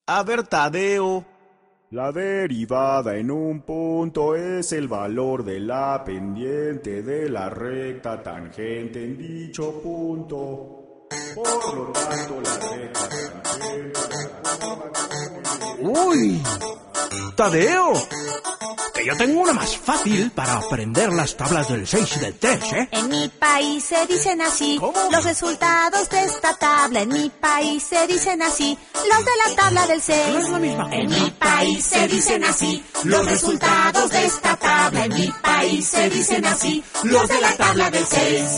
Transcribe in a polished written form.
A ver, Tadeo. La derivada en un punto es el valor de la pendiente de la recta tangente en dicho punto. Por lo tanto, la recta tangente... ¡Uy! ¡Tadeo! Que yo tengo una más fácil para aprender las tablas del 6 y del 3, ¿eh? En mi país se dicen así. ¿Cómo? Los resultados de esta tabla. En mi país se dicen así. Los de la tabla del 6. No es la misma. En mi país se dicen así. Los resultados de esta tabla. En mi país se dicen así. Los de la tabla del 6.